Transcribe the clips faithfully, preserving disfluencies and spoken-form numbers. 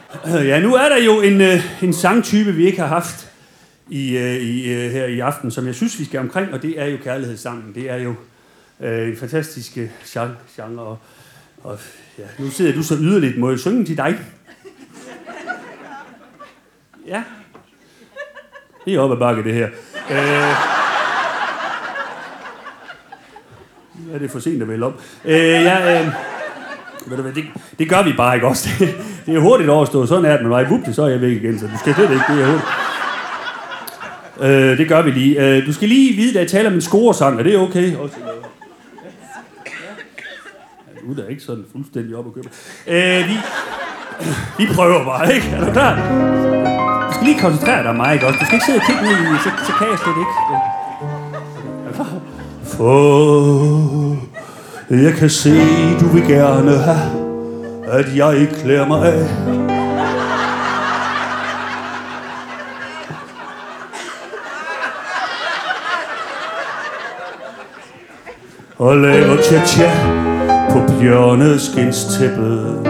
Ja, nu er der jo en, øh, en sangtype, vi ikke har haft i, øh, i, øh, her i aften, som jeg synes, vi skal omkring, og det er jo kærlighedssangen. Det er jo øh, en fantastisk øh, genre, og, og ja, nu sidder du så yderligt. Må jeg synge til dig? Ja. Det er op ad bakke, det her. Øh, er det for sent at vælge op? Øh, ja, øh, ved du hvad, det, det gør vi bare ikke også. Det, det er hurtigt overstået. Sådan er det med mig. Vupti, så er jeg væk igen, så du skal slet ikke. Det er hurtigt. Øh, det gør vi lige. Øh, du skal lige vide, at jeg taler om en scoresang, og det er okay. Også, ja. Ja, du er da ikke sådan fuldstændig op at købe. Øh, vi, vi prøver bare, ikke? Er du klar? Du skal lige koncentrere dig om mig, ikke også? Du skal ikke sidde og kigge ned i, så, så kan jeg slet ikke. Er du klar? For jeg kan se, du vil gerne have, at jeg ikke klæder mig af. Og laver tja-tja på bjørneskinstæppet.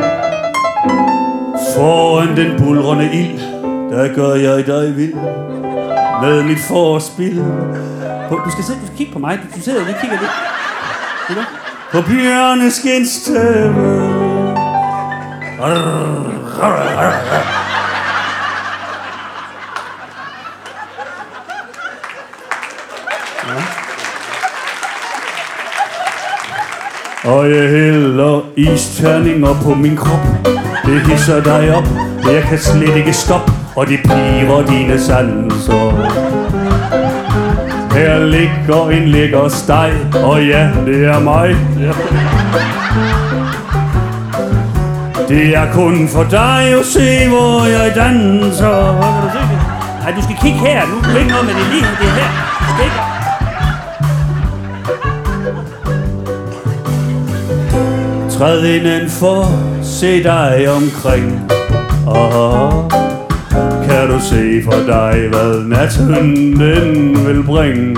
Foran den bulrende ild, der gør jeg dig vild med mit forspil. Du skal sidde, du skal kigge på mig. Du sidder og lige kigger lidt. På bjørneskinstæppet. Og jeg hælder isterninger på min krop. Det hisser dig op, jeg kan slet ikke stoppe. Og det piver dine sanser. Her ligger en lækker steg, og ja, det er mig. Ja. Det er kun for dig at se, hvor jeg danser. Hvad kan du se det? Nej, du skal kigge her. Nu er du ikke noget med det lige. Det er her. Du skal ikke. Træd indenfor, se dig omkring. Og kan du se for dig, hvad natten den vil bringe?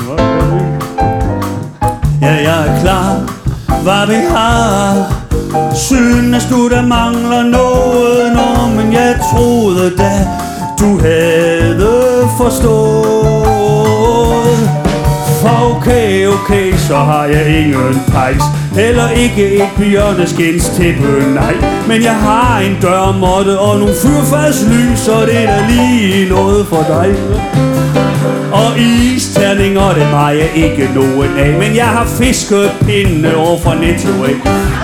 Ja, jeg er klar, hvad vi har. Synes du, der mangler noget? Nå, men jeg troede da, du havde forstået. For okay, okay, så har jeg ingen pejs. Heller ikke et bjørneskinstæppe, nej. Men jeg har en dørmåtte og nogle fyrfadslys, så det er da lige noget for dig. Og isterninger, det var jeg ikke nogen af. Men jeg har fiskepinde over fra Netto af.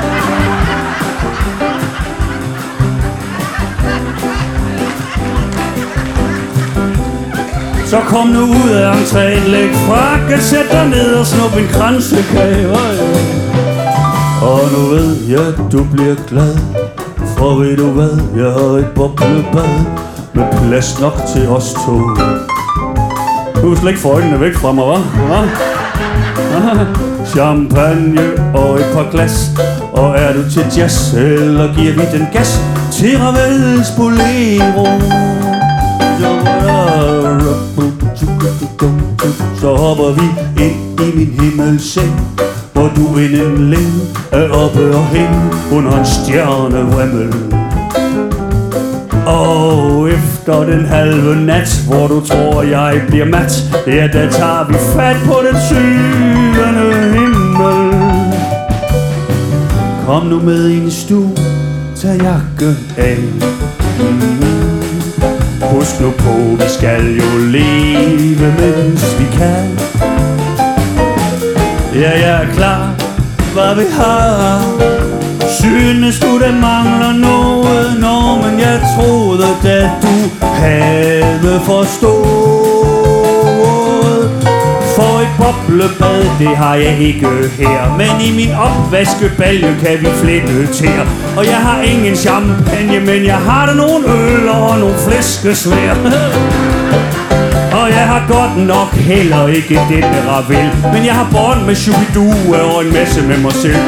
Så kom nu ud af entréen, læg frakken, sæt dig ned og snup en kransekage. Og nu ved jeg, du bliver glad, for ved du hvad, jeg har et boblebad med plads nok til os to. Du kan slet ikke få øjnene væk fra mig, hva'? Champagne og et par glas, og er du til jazz, eller giver vi den gas til Ravels Bolero? Så hopper vi ind i min himmelseng, hvor du inden længe er oppe og hen under en stjernevrimmel. Og efter den halve nat, hvor du tror jeg bliver mat, ja, der tager vi fat på den syvende himmel. Kom nu med ind i stuen, tag jakken af. Husk nu på, vi skal jo leve, mens vi kan. Ja, jeg er klar, hvad vi har. Synes du, der mangler noget? Nå, men jeg troede, da du havde forstået. For et boblebad, det har jeg ikke her. Men i min opvaskebalje kan vi flette tæer. Og jeg har ingen champagne, men jeg har da nogle øl og nogle flæskesvær. Og jeg har godt nok heller ikke denne Ravel, men jeg har bånd med Shubidua og en masse med mig selv.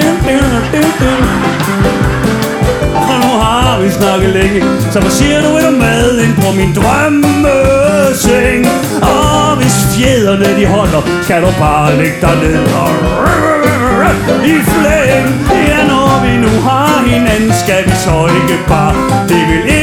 Og nu har vi snakket længe, så hvad siger du, er der mad ind på min drømmeseng? Og hvis fjederne de holder, skal du bare lægge dig ned og i flæng. Ja, når vi nu har hinanden, skal vi så ikke bare, det vil